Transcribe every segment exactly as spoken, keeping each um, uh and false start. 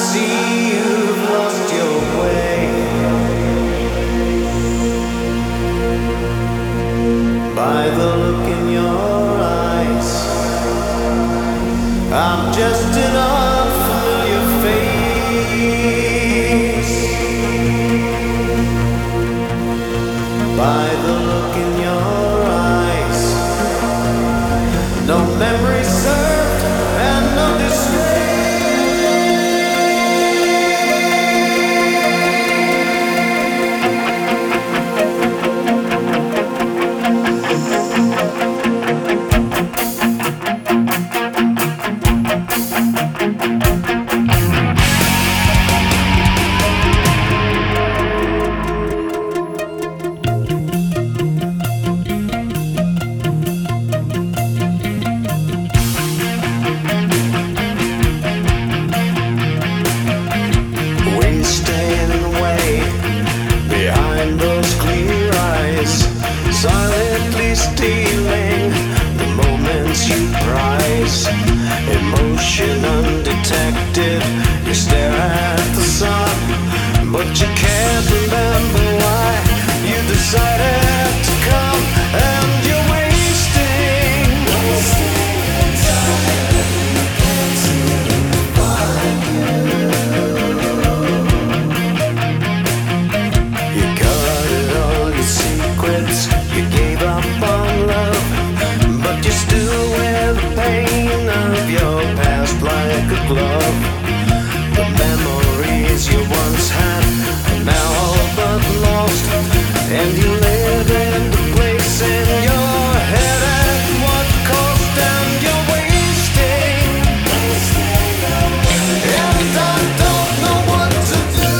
see you've lost your way. By the look in your eyes, I'm just an unfamiliar face. By the look in your eyes, no memory served and no disgrace. Silently stealing the moments you prize. Emotion undetected, you stare at the sun, but you can't remember why you decided to come. And you're wasting, wasting time. You can't seem to find you. You guarded all your secrets. You gave up on love, but you still wear the pain of your past like a glove. The memories you once had are now all but lost, and you live in the place in your head at what cost. And you're wasting, and I don't know what to do.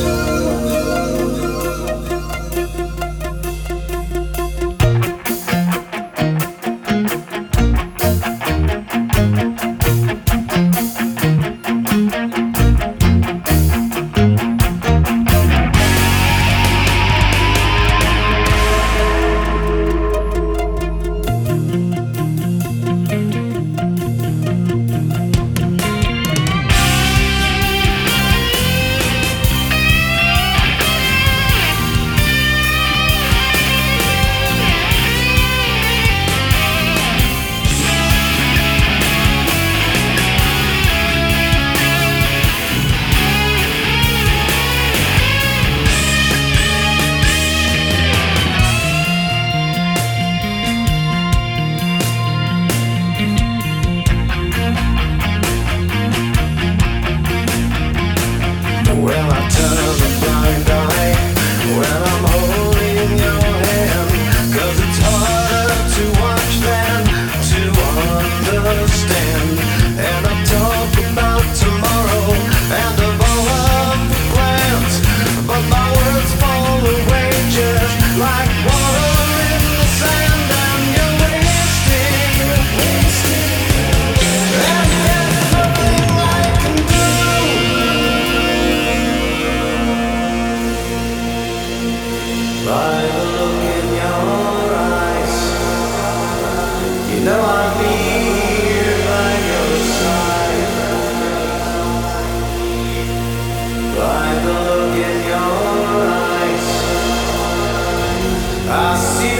Well, I turn a blind eye when I'm holding your hand, 'cause it's harder to watch than to understand. And I talk about tomorrow and of all of the plans, but my words fall away just like water in the sand. And you're wasting, wasting, and there's nothing I can do. By the look in your eyes, you know I'm here by your side. By the look in your eyes, I see